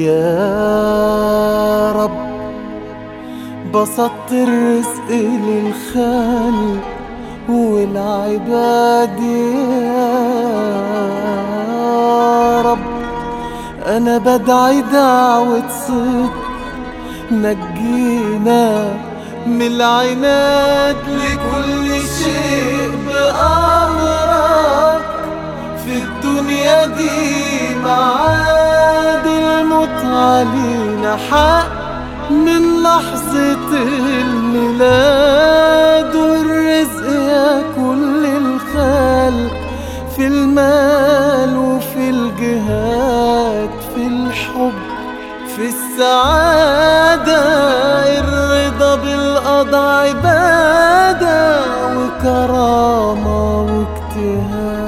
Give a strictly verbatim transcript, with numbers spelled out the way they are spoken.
يا رب بسطت الرزق للخلق والعباد يا رب. أنا بدعي دعوة صدق نجينا من العناد لكل شيء بأمرك في الدنيا دي معاد الموت علينا حق من لحظة الميلاد. والرزق يا كل الخلق في المال وفي الجهاد في الحب في السعادة. الرضا بالقضاء عبادة وكرامة واجتهاد.